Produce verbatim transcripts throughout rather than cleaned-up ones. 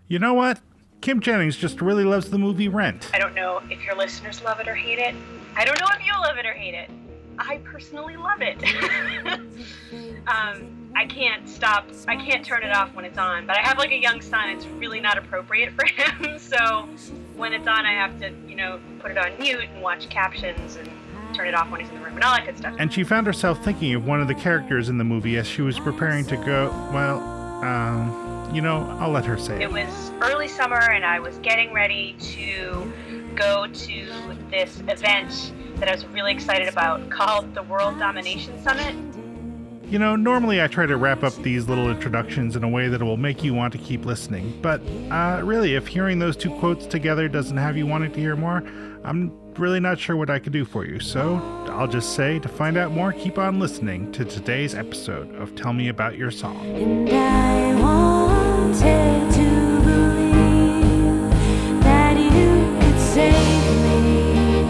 You know what? Kim Jennings just really loves the movie Rent. I don't know if your listeners love it or hate it. I don't know if you love it or hate it. I personally love it. um, I can't stop. I can't turn it off when it's on. But I have like a young son. It's really not appropriate for him. So when it's on, I have to, you know, put it on mute and watch captions and turn it off when he's in the room and all that good stuff. And she found herself thinking of one of the characters in the movie as she was preparing to go, well, um... You know, I'll let her say it. It was early summer and I was getting ready to go to this event that I was really excited about called the World Domination Summit. You know, normally I try to wrap up these little introductions in a way that will make you want to keep listening. But uh, really, if hearing those two quotes together doesn't have you wanting to hear more, I'm really not sure what I could do for you. So I'll just say, to find out more, keep on listening to today's episode of Tell Me About Your Song. And I wanted to believe that you could save me.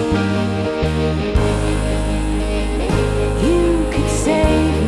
You could save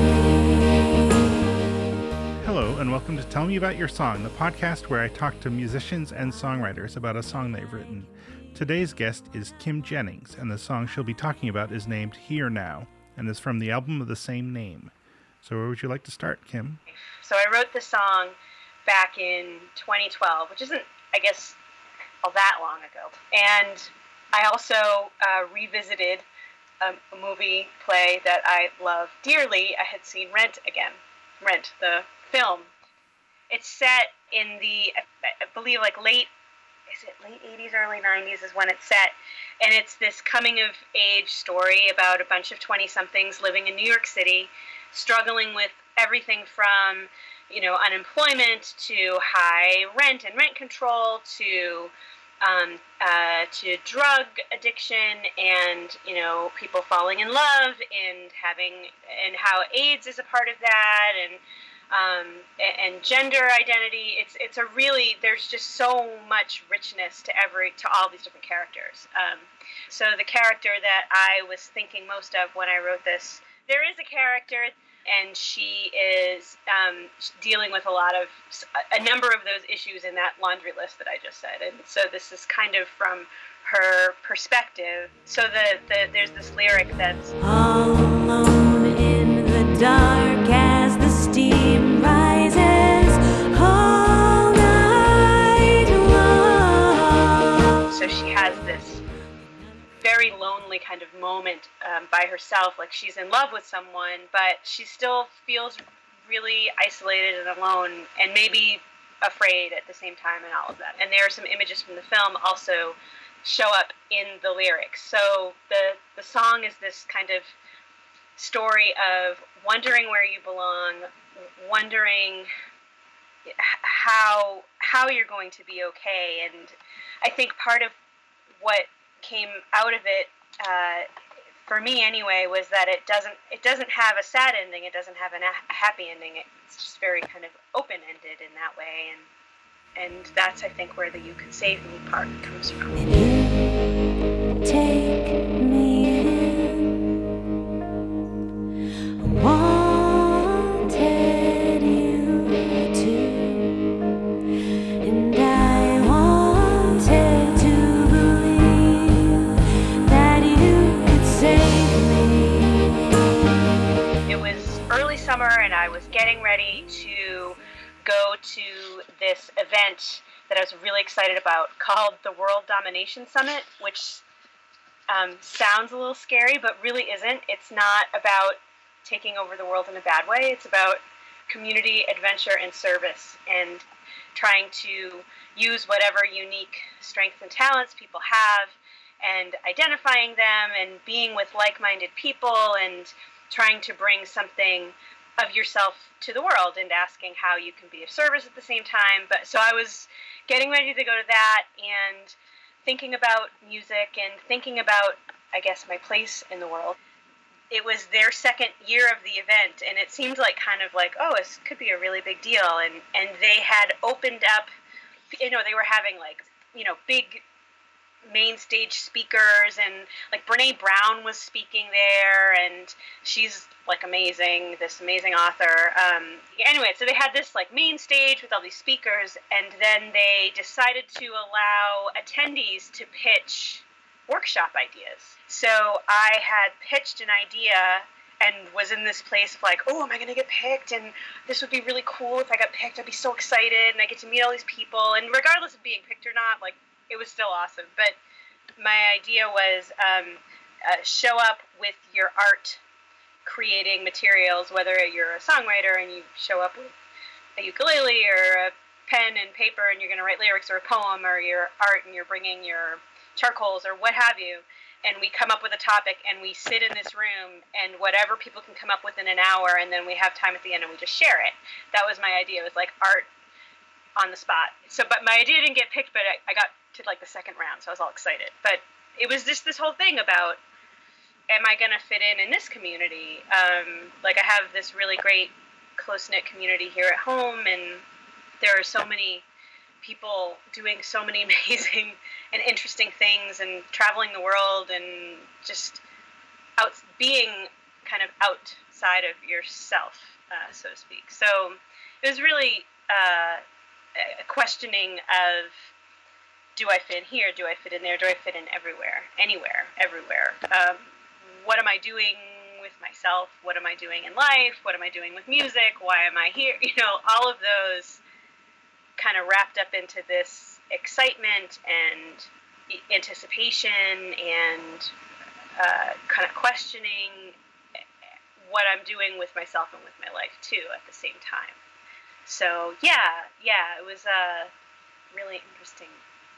me. Hello, and welcome to Tell Me About Your Song, the podcast where I talk to musicians and songwriters about a song they've written. Today's guest is Kim Jennings, and the song she'll be talking about is named Here Now, and is from the album of the same name. So where would you like to start, Kim? So I wrote the song back in twenty twelve, which isn't, I guess, all that long ago. And I also uh, revisited a, a movie play that I love dearly. I had seen Rent again. Rent, the film. It's set in the, I believe, like late, is it late eighties, early nineties is when it's set. And it's this coming-of-age story about a bunch of twenty-somethings living in New York City, struggling with everything from, you know, unemployment to high rent and rent control to um, uh, to drug addiction and, you know, people falling in love and having, and how AIDS is a part of that, and um, and gender identity. It's it's a really, there's just so much richness to every, to all these different characters. Um, so the character that I was thinking most of when I wrote this, there is a character, and she is um, dealing with a lot of, a number of those issues in that laundry list that I just said. And so this is kind of from her perspective. So the, the there's this lyric that's All alone in the dark as the steam rises all night long. So she has this very lonely kind of moment um, by herself, like she's in love with someone, but she still feels really isolated and alone, and maybe afraid at the same time, and all of that. And there are some images from the film also show up in the lyrics. So the the song is this kind of story of wondering where you belong, wondering how how you're going to be okay. And I think part of what came out of it, uh, for me anyway, was that it doesn't it doesn't have a sad ending. It doesn't have an, a happy ending. It's just very kind of open-ended in that way, and and that's, I think, where the "you could save me" part comes from. You take me in. I wanted you to, and I wanted to believe that you could save me. It was early summer, and I was getting ready to go to this event that I was really excited about called the World Domination Summit, which um, sounds a little scary, but really isn't. It's not about taking over the world in a bad way. It's about community, adventure, and service, and trying to use whatever unique strengths and talents people have, and identifying them, and being with like-minded people, and trying to bring something of yourself to the world, and asking how you can be of service at the same time. But so I was getting ready to go to that, and thinking about music, and thinking about, I guess, my place in the world. It was their second year of the event, and it seemed like kind of like, oh, this could be a really big deal. And, and they had opened up, you know, they were having like, you know, big main stage speakers, and like Brene Brown was speaking there, and she's like amazing, this amazing author. Um, anyway, so they had this like main stage with all these speakers, and then they decided to allow attendees to pitch workshop ideas. So I had pitched an idea and was in this place of like, oh, am I going to get picked? And this would be really cool if I got picked. I'd be so excited, and I get to meet all these people. And regardless of being picked or not, like, it was still awesome. But my idea was um, uh, show up with your art creating materials, whether you're a songwriter and you show up with a ukulele or a pen and paper and you're going to write lyrics or a poem, or your art and you're bringing your charcoals or what have you. And we come up with a topic, and we sit in this room, and whatever people can come up with in an hour, and then we have time at the end, and we just share it. That was my idea. It was like art on the spot. So, but my idea didn't get picked, but I, I got to like the second round, so I was all excited. But it was just this whole thing about, am I going to fit in in this community? Um, like, I have this really great close-knit community here at home, and there are so many people doing so many amazing and interesting things and traveling the world and just out being kind of outside of yourself, uh, so to speak. So it was really uh, a questioning of, do I fit in here? Do I fit in there? Do I fit in everywhere? Anywhere, everywhere. Um, what am I doing with myself? What am I doing in life? What am I doing with music? Why am I here? You know, all of those kind of wrapped up into this excitement and anticipation and uh, kind of questioning what I'm doing with myself and with my life too at the same time. So yeah, yeah, it was a really interesting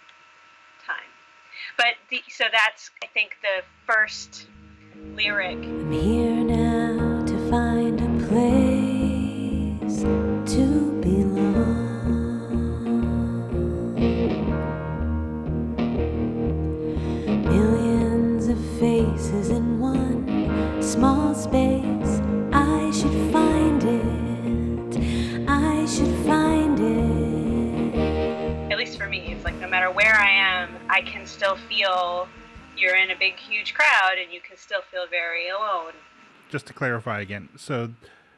time. But the, so that's, I think, the first lyric. I'm here now to find a place to belong. Millions of faces in one small space. I should find it. I should find it. At least for me, it's like no matter where I am, I can still feel you're in a big, huge crowd, and you can still feel very alone. Just to clarify again, so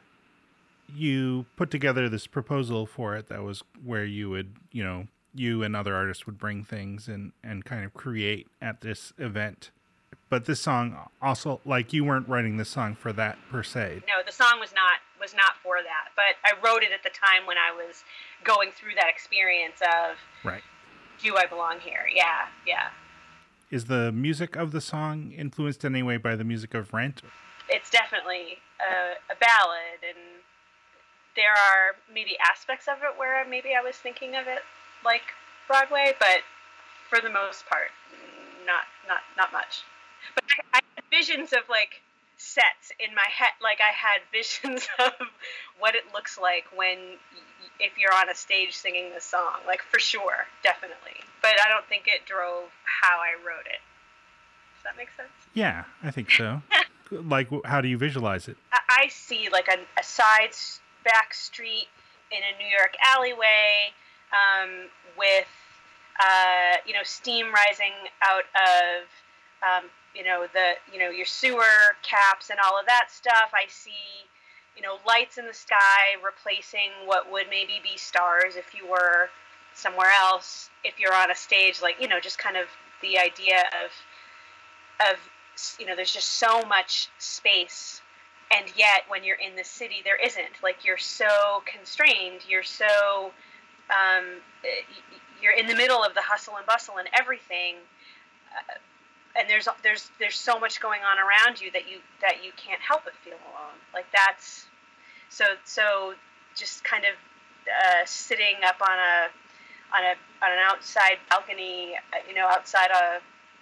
you put together this proposal for it that was where you would, you know, you and other artists would bring things and, and kind of create at this event. But this song also, like, you weren't writing this song for that per se. No, the song was not was not for that. But I wrote it at the time when I was going through that experience of, right, do I belong here? Yeah, yeah. Is the music of the song influenced in any way by the music of Rent? It's definitely a, a ballad, and there are maybe aspects of it where maybe I was thinking of it like Broadway, but for the most part, not not not much. But I, I had visions of like sets in my head, like I had visions of what it looks like when if you're on a stage singing this song, like for sure, definitely. But I don't think it drove how I wrote it. Does that make sense? Yeah, I think so. Like, how do you visualize it? I, I see like a, a side back street in a New York alleyway, um, with uh, you know, steam rising out of um, you know the you know your sewer caps and all of that stuff. I see, you know, lights in the sky replacing what would maybe be stars if you were somewhere else. If you're on a stage, like, you know, just kind of the idea of of you know, there's just so much space, and yet when you're in the city, there isn't. Like, you're so constrained. You're so um, you're in the middle of the hustle and bustle and everything. Uh, and there's there's there's so much going on around you that you that you can't help but feel alone. Like, that's so so just kind of uh, sitting up on a on a on an outside balcony, you know, outside a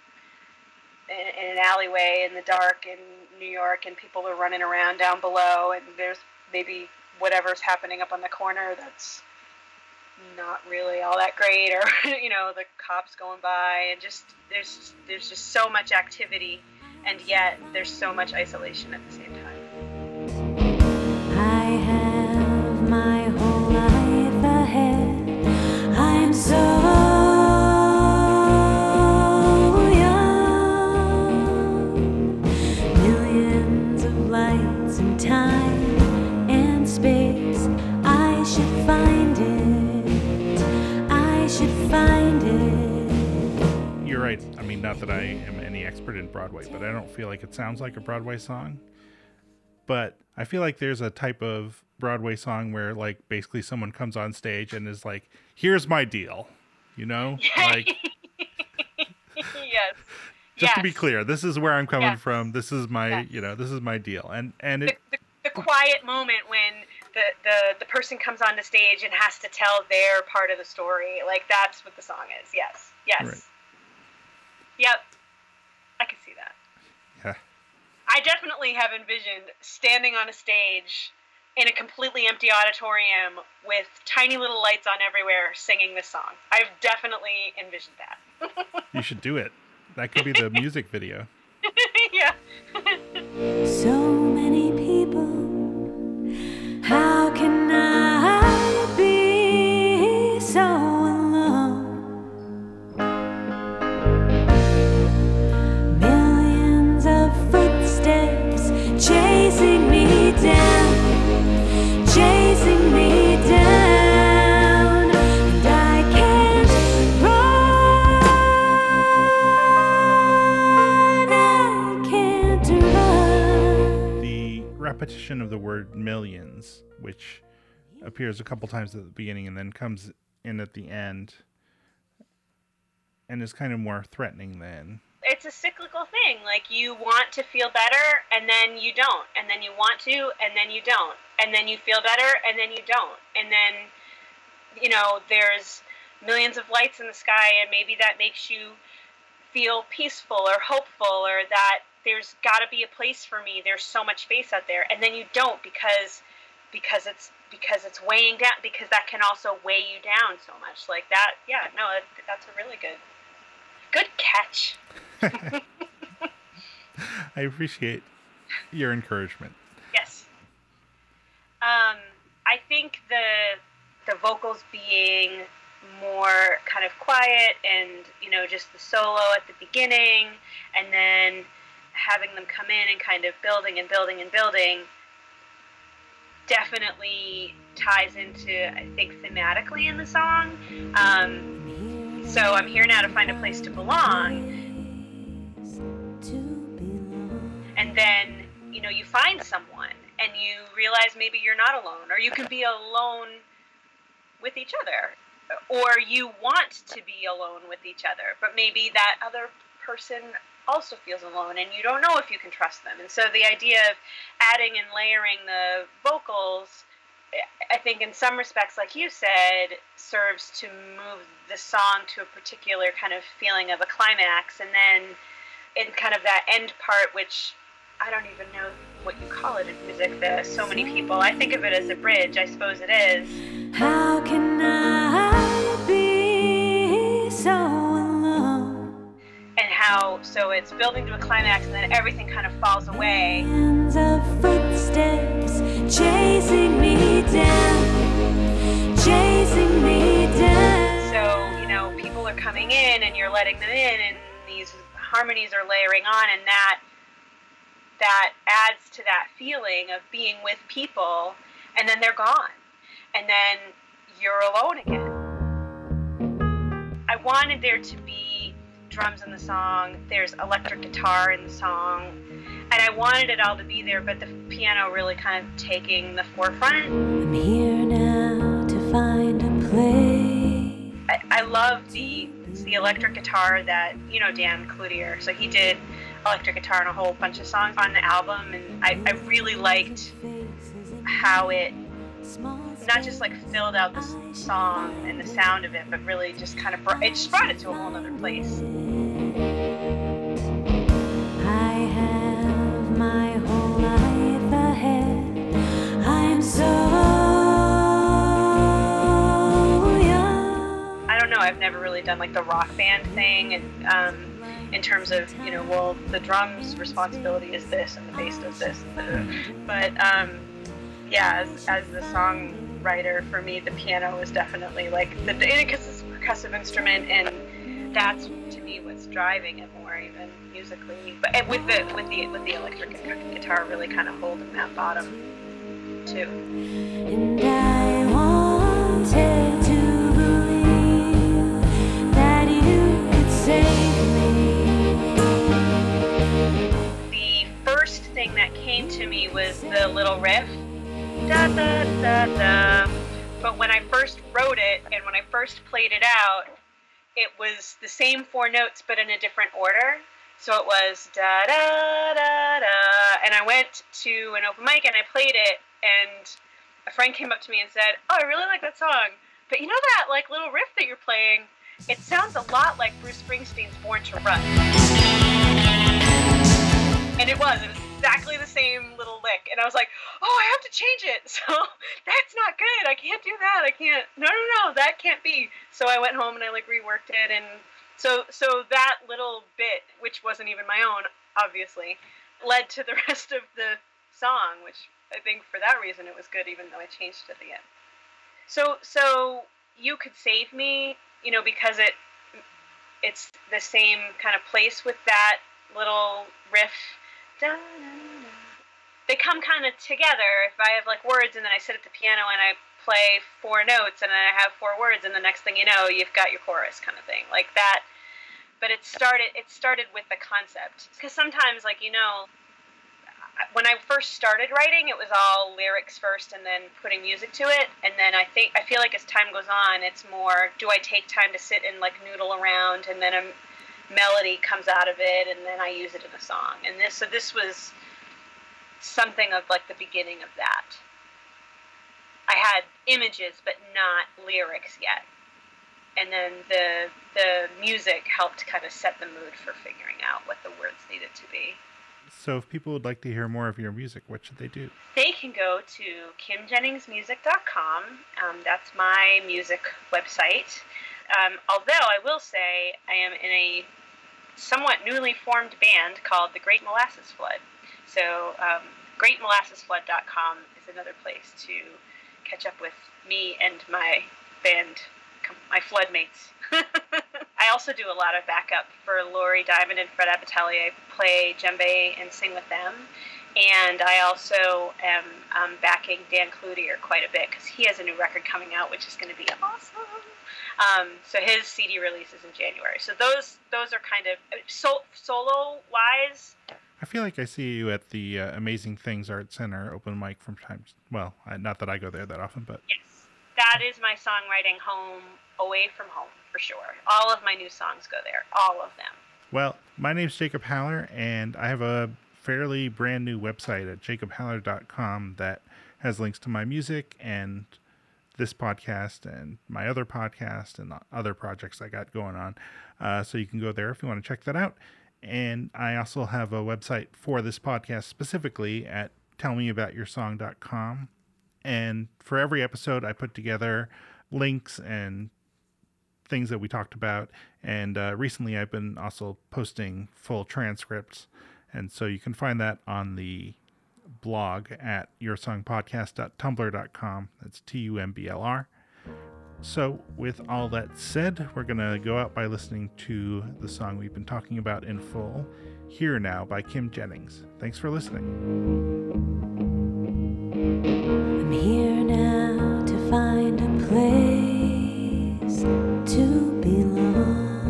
in, in an alleyway in the dark in New York, and people are running around down below, and there's maybe whatever's happening up on the corner that's not really all that great, or you know, the cops going by, and just there's there's just so much activity, and yet there's so much isolation at the same time. I have my whole life ahead. I'm so should find it. You're right. I mean, not that I am any expert in Broadway, but I don't feel like it sounds like a Broadway song. But I feel like there's a type of Broadway song where, like, basically someone comes on stage and is like, here's my deal, you know? Like, yes. Just yes. to be clear, this is where I'm coming yes. from. This is my, yes. you know, this is my deal. And and it, the, the, the quiet moment when the, the, the person comes on the stage and has to tell their part of the story. Like, that's what the song is. Yes. Yes. Right. Yep. I can see that. Yeah. I definitely have envisioned standing on a stage in a completely empty auditorium with tiny little lights on everywhere singing this song. I've definitely envisioned that. You should do it. That could be the music video. Yeah. So many people, how can I be so alone? Millions of footsteps chasing me down, chasing me down, and I can't run, I can't run. The repetition of the word millions, which appears a couple times at the beginning and then comes in at the end, and is kind of more threatening then. It's a cyclical thing. Like, you want to feel better, and then you don't. And then you want to, and then you don't. And then you feel better, and then you don't. And then, you know, there's millions of lights in the sky, and maybe that makes you feel peaceful or hopeful, or that there's got to be a place for me. There's so much space out there. And then you don't because because it's because it's weighing down, because that can also weigh you down so much. Like that, yeah, no, that, that's a really good, good catch. I appreciate your encouragement. Yes. Um, I think the the vocals being more kind of quiet and, you know, just the solo at the beginning and then having them come in and kind of building and building and building definitely ties into, I think, thematically in the song. Um, so I'm here now to find a place to belong. And then, you know, you find someone and you realize maybe you're not alone, or you can be alone with each other, or you want to be alone with each other, but maybe that other person also feels alone and you don't know if you can trust them. And so the idea of adding and layering the vocals, I think in some respects, like you said, serves to move the song to a particular kind of feeling of a climax. And then in kind of that end part, which I don't even know what you call it in music, the so many people, I think of it as a bridge, I suppose it is. How can I be so alone? And how, so it's building to a climax and then everything kind of falls away. Millions of footsteps chasing me down, chasing me down. So, you know, people are coming in and you're letting them in and these harmonies are layering on, and that that adds to that feeling of being with people, and then they're gone. And then you're alone again. I wanted there to be drums in the song, there's electric guitar in the song, and I wanted it all to be there, but the piano really kind of taking the forefront. I'm here now to find a place. I, I love the the electric guitar that, you know, Dan Cloutier, so he did electric guitar on a whole bunch of songs on the album, and I, I really liked how it not just like filled out the song and the sound of it, but really just kind of brought, it just brought it to a whole other place. I have my whole life ahead. I'm so young. I don't know, I've never really done like the rock band thing, and um, in terms of, you know, well, the drums responsibility is this and the bass does this, but um, yeah, as, as the songwriter, for me, the piano is definitely like the, because it's a percussive instrument, and that's to me what's driving it more, even musically. But with the with the with the electric guitar really kind of holding that bottom too. And I wanted to believe little riff. Da da da da. But when I first wrote it and when I first played it out, it was the same four notes but in a different order. So it was da da da da. And I went to an open mic and I played it, and a friend came up to me and said, "Oh, I really like that song. But you know that like little riff that you're playing? It sounds a lot like Bruce Springsteen's Born to Run." And it was. It was exactly the same little lick. And I was like, oh, I have to change it. So that's not good. I can't do that. I can't. No, no, no. That can't be. So I went home and I like reworked it. And so so that little bit, which wasn't even my own, obviously, led to the rest of the song, which I think for that reason it was good, even though I changed it at the end. So so You Could Save Me, you know, because it it's the same kind of place with that little riff. Da, da, da. They come kind of together. If I have like words and then I sit at the piano and I play four notes and then I have four words and the next thing you know you've got your chorus kind of thing like that. But it started it started with the concept, because sometimes, like, you know, when I first started writing, it was all lyrics first and then putting music to it. And then I think I feel like as time goes on, it's more, do I take time to sit and like noodle around, and then a melody comes out of it, and then I use it in a song. And this, so this was something of like the beginning of that. I had images, but not lyrics yet. And then the the music helped kind of set the mood for figuring out what the words needed to be. So if people would like to hear more of your music, what should they do? They can go to kim jennings music dot com. Um, that's my music website. Um, although I will say I am in a somewhat newly formed band called the Great Molasses Flood. So um, great molasses flood dot com is another place to catch up with me and my band, my floodmates. I also do a lot of backup for Lori Diamond and Fred Abatelli. I play djembe and sing with them. And I also am um, backing Dan Cloutier quite a bit because he has a new record coming out, which is going to be awesome. Um, so his C D release is in January. So those those are kind of so, solo-wise. I feel like I see you at the uh, Amazing Things Art Center open mic from time to, well, not that I go there that often, but... Yes, that is my songwriting home, away from home, for sure. All of my new songs go there, all of them. Well, my name's Jacob Haller, and I have a fairly brand new website at jacob haller dot com that has links to my music and this podcast and my other podcast and other projects I got going on. Uh, so you can go there if you want to check that out. And I also have a website for this podcast specifically at tell me about your song dot com. And for every episode, I put together links and things that we talked about. And uh, recently, I've been also posting full transcripts. And so you can find that on the blog at your song podcast dot tumblr dot com. That's T U M B L R. So with all that said, we're going to go out by listening to the song we've been talking about in full, Here Now by Kim Jennings. Thanks for listening. I'm here now to find a place to belong.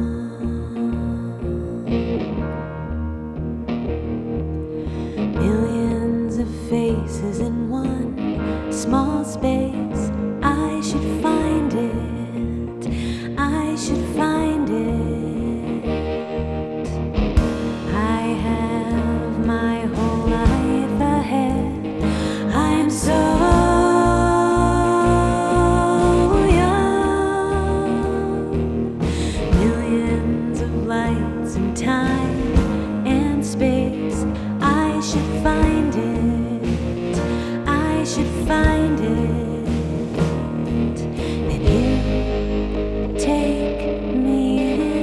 Millions of faces in one small space. I should find it. I should find it. I have my whole life ahead. I'm so young. Millions of lights and time and space. I should find it. I should find it. And you take me in.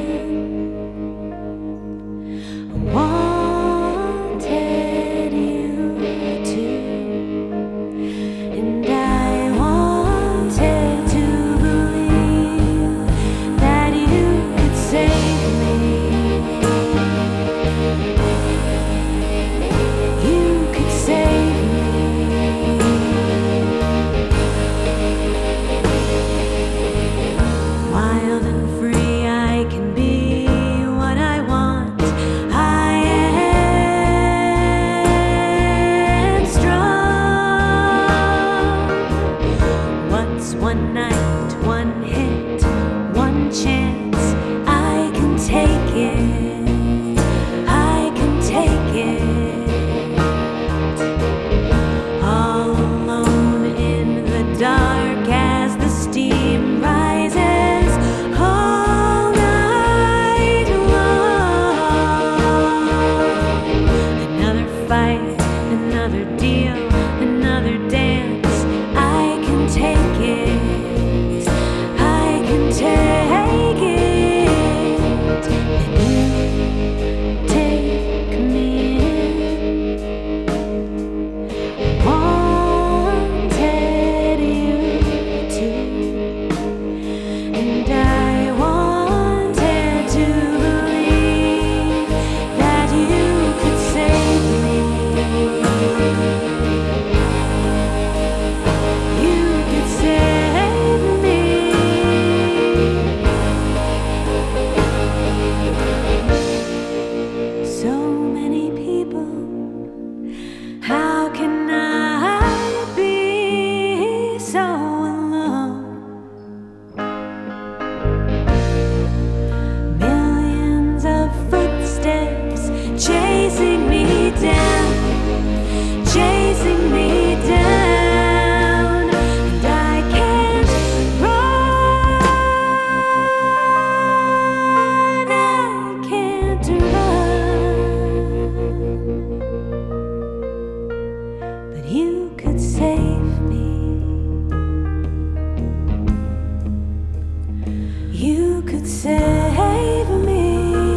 save me.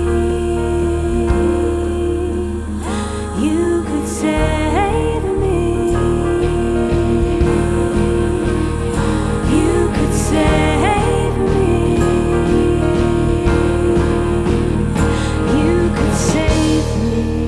You could save me. You could save me. You could save me.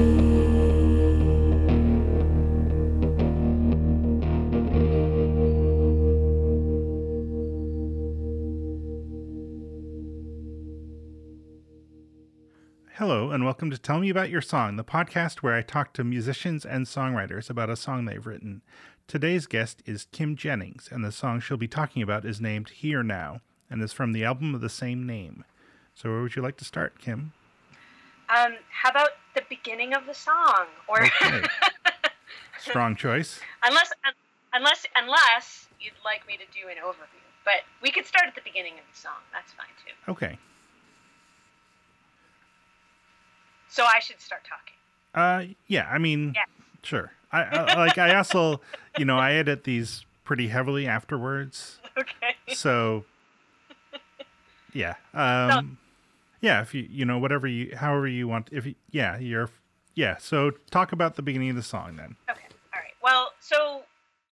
Hello, and welcome to Tell Me About Your Song, the podcast where I talk to musicians and songwriters about a song they've written. Today's guest is Kim Jennings, and the song she'll be talking about is named Here Now, and is from the album of the same name. So where would you like to start, Kim? Um, how about the beginning of the song? Or Okay. Strong choice. unless, unless, unless you'd like me to do an overview, but we could start at the beginning of the song. That's fine too. Okay. So I should start talking. Uh, yeah, I mean, Yeah. sure. I, I like. I also, you know, I edit these pretty heavily afterwards. Okay. So, yeah, um, yeah. If you, you know, whatever you, however you want. If you, yeah, you're, yeah. So talk about the beginning of the song then. Okay. All right. Well, so